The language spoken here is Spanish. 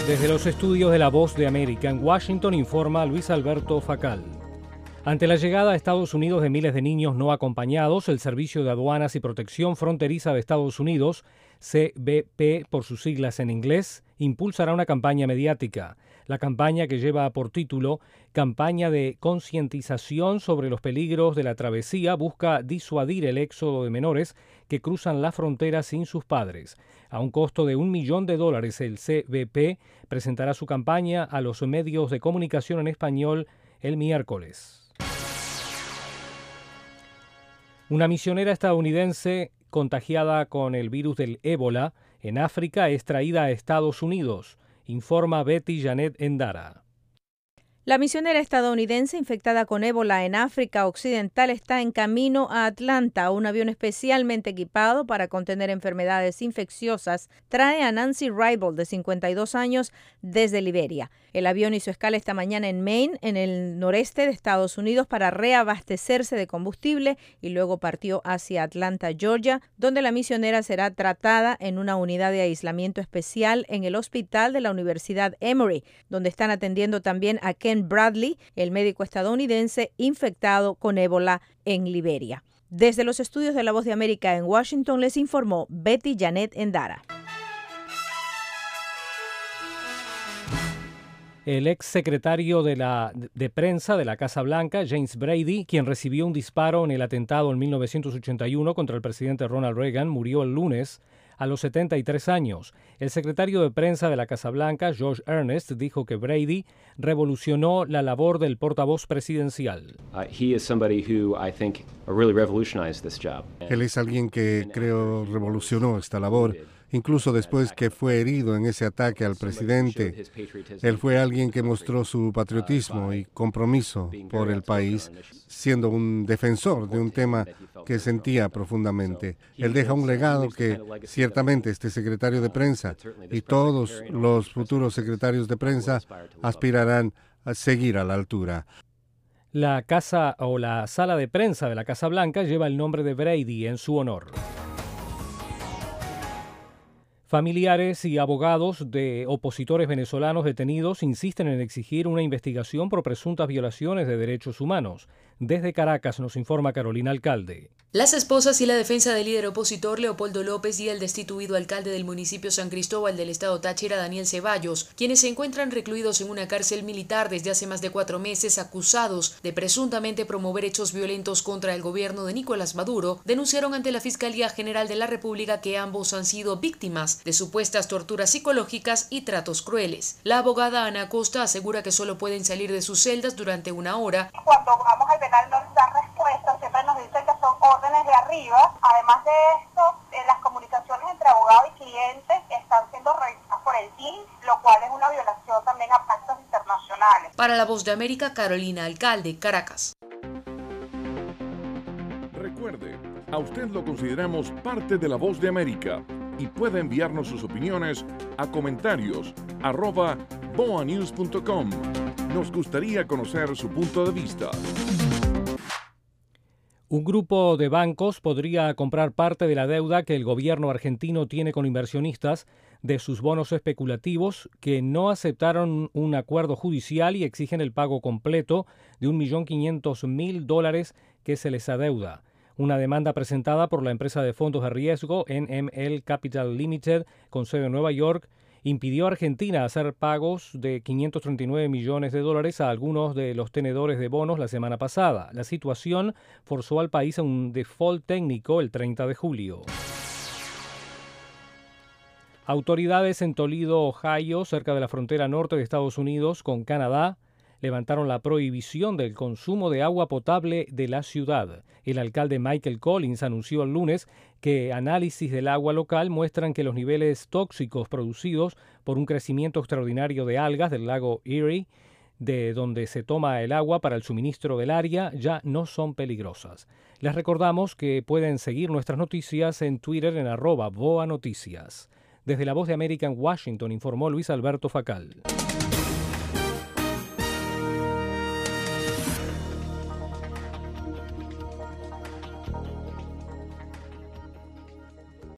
Desde los estudios de La Voz de América en Washington informa Luis Alberto Facal. Ante la llegada a Estados Unidos de miles de niños no acompañados, el Servicio de Aduanas y Protección Fronteriza de Estados Unidos, CBP por sus siglas en inglés, impulsará una campaña mediática. La campaña, que lleva por título Campaña de concientización sobre los peligros de la travesía, busca disuadir el éxodo de menores que cruzan la frontera sin sus padres. A un costo de $1 millón, el CBP presentará su campaña a los medios de comunicación en español el miércoles. Una misionera estadounidense contagiada con el virus del ébola en África es traída a Estados Unidos, informa Betty Janet Endara. La misionera estadounidense infectada con ébola en África Occidental está en camino a Atlanta. Un avión especialmente equipado para contener enfermedades infecciosas trae a Nancy Ribble, de 52 años, desde Liberia. El avión hizo escala esta mañana en Maine, en el noreste de Estados Unidos, para reabastecerse de combustible y luego partió hacia Atlanta, Georgia, donde la misionera será tratada en una unidad de aislamiento especial en el hospital de la Universidad Emory, donde están atendiendo también a Ken Bradley, el médico estadounidense infectado con ébola en Liberia. Desde los estudios de La Voz de América en Washington les informó Betty Janet Endara. El ex secretario de prensa de la Casa Blanca, James Brady, quien recibió un disparo en el atentado en 1981 contra el presidente Ronald Reagan, murió el lunes a los 73 años. El secretario de prensa de la Casa Blanca, George Ernest, dijo que Brady revolucionó la labor del portavoz presidencial. Él es alguien que creo revolucionó esta labor, incluso después que fue herido en ese ataque al presidente. Él fue alguien que mostró su patriotismo y compromiso por el país, siendo un defensor de un tema que sentía profundamente. Él deja un legado que ciertamente este secretario de prensa y todos los futuros secretarios de prensa aspirarán a seguir a la altura. La casa o la sala de prensa de la Casa Blanca lleva el nombre de Brady en su honor. Familiares y abogados de opositores venezolanos detenidos insisten en exigir una investigación por presuntas violaciones de derechos humanos. Desde Caracas nos informa Carolina Alcalde. Las esposas y la defensa del líder opositor Leopoldo López y el destituido alcalde del municipio San Cristóbal del estado Táchira, Daniel Ceballos, quienes se encuentran recluidos en una cárcel militar desde hace más de 4 meses, acusados de presuntamente promover hechos violentos contra el gobierno de Nicolás Maduro, denunciaron ante la Fiscalía General de la República que ambos han sido víctimas de supuestas torturas psicológicas y tratos crueles. La abogada Ana Costa asegura que solo pueden salir de sus celdas durante 1 hora. Cuando vamos al penal no nos dan respuesta, siempre nos dicen que son órdenes de arriba. Además de esto, las comunicaciones entre abogados y clientes están siendo revisadas por el DIN, lo cual es una violación también a pactos internacionales. Para La Voz de América, Carolina Alcalde, Caracas. Recuerde, a usted lo consideramos parte de La Voz de América y puede enviarnos sus opiniones a comentarios@boanews.com. Nos gustaría conocer su punto de vista. Un grupo de bancos podría comprar parte de la deuda que el gobierno argentino tiene con inversionistas de sus bonos especulativos que no aceptaron un acuerdo judicial y exigen el pago completo de $1.500.000 que se les adeuda. Una demanda presentada por la empresa de fondos de riesgo NML Capital Limited, con sede en Nueva York, impidió a Argentina hacer pagos de $539 millones a algunos de los tenedores de bonos la semana pasada. La situación forzó al país a un default técnico el 30 de julio. Autoridades en Toledo, Ohio, cerca de la frontera norte de Estados Unidos con Canadá, levantaron la prohibición del consumo de agua potable de la ciudad. El alcalde Michael Collins anunció el lunes que análisis del agua local muestran que los niveles tóxicos producidos por un crecimiento extraordinario de algas del lago Erie, de donde se toma el agua para el suministro del área, ya no son peligrosas. Les recordamos que pueden seguir nuestras noticias en Twitter en @BoaNoticias. Desde La Voz de América en Washington informó Luis Alberto Facal.